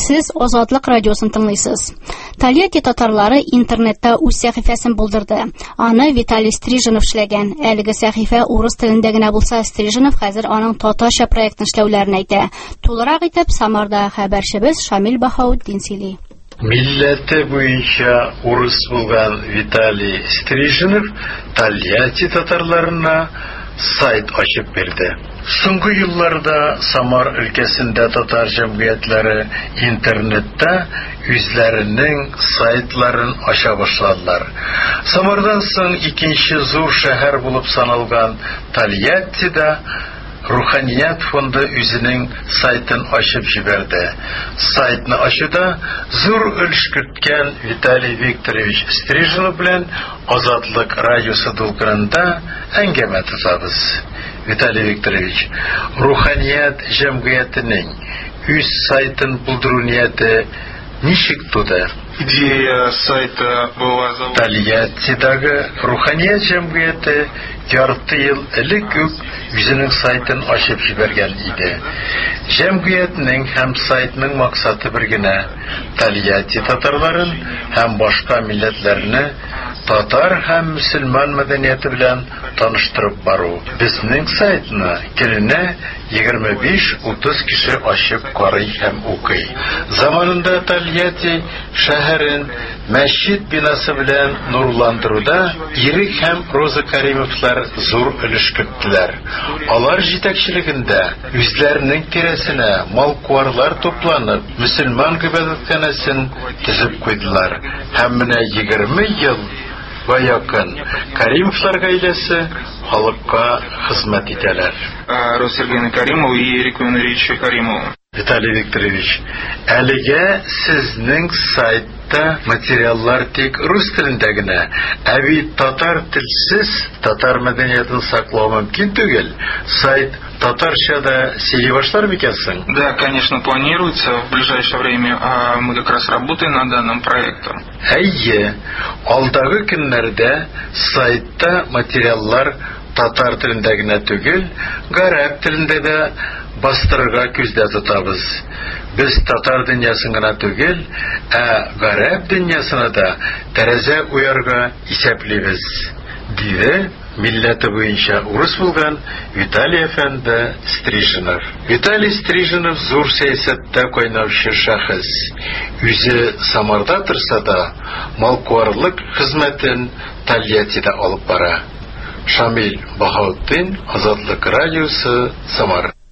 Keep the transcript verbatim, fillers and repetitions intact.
Сез Азатлык радиосын тыңлыйсыз. Тольятти татарлары интернетта үз сәхифәсен булдырды. Аны Виталий Стриженов эшләгән. Әлеге сәхифә урыс телендә генә булса, Стриженов хәзер аның татарча проектын эшләүләрен әйтә. Тулырак итеп Самарда хәбәрчебез Шамил Баһаутдин сөйли. Милләте буенча урыс булган Виталий Стриженов Тольятти татарларына сайт ачып бирде. Соңгы елларда Самар өлкәсендә татар җәмгыятьләре интернетта үзләренең сайтларын ача башладылар. Самардан соң икенче зур шәһәр булып саналган Тольяттида Руханият фонды үзенең сайтын ачып җибәрде. Сайтны ачуда зур өлеш керткән Виталий Викторович Стриженов белән Азатлык радиосы дулкынында әңгәмә тотабыз. Виталий Викторович, Руханият җәмгыятенең үз сайтын булдыру нияте ничек туды? Идея сайта была заложена. Тольяттидагы Руханият җәмгыяте ярты ел элек үк үзенең сайтын ачып җибәргән иде. Җәмгыятьнең һәм сайтның максаты бер генә: Тольятти татарларын һәм башка милләтләрне татар һәм мөселман мәдәнияте белән таныштырып бару. Безнең сайтны көненә егерме биш-утыз кеше ачып карый һәм укый. Заманында Тольятти шәһәрен мәчет бинасы белән нурландыруда Ирек һәм Роза Кәримовлар зур өлеш керттеләр. Алар җитәкчелегендә үзләренең тирәсенә малкуарлар тупланып, мөселман гыйбадәтханәсен төзеп куйдылар. Һәм менә егерме ел якын Кәримовлар гаиләсе халыкка хезмәт итәләр. Роза Сергеевна Каримова и Ирек Иванович Каримова. Виталий Викторович, әлегә сезнең сайтта материаллар тик рус телендә генә, ә бит татар телсез татар мәдәниятен саклау мөмкин түгел. Сайт татарчада сөйли башлар микән соң? Да, конечно, планируется в ближайшее время, а мы как раз работаем над данным проектом. Әйе, алдагы көннәрдә сайтта материаллар татар телендә генә түгел, гарәп телендә дә бастырырга күздә тотабыз. Без татар дөньясын гына түгел, ә гарәп дөньясына да тәрәзә уярга исәплибез, диде милләте буенча урыс булган Виталий әфәнде Стриженов. Виталий Стриженов зур сәясәттә кайнаучы шәхес. Үзе Самарда торса да, малкуарлык хезмәтен Тольяттида алып бара. Шамил Баһаутдин, Азатлык радиосы, Самар.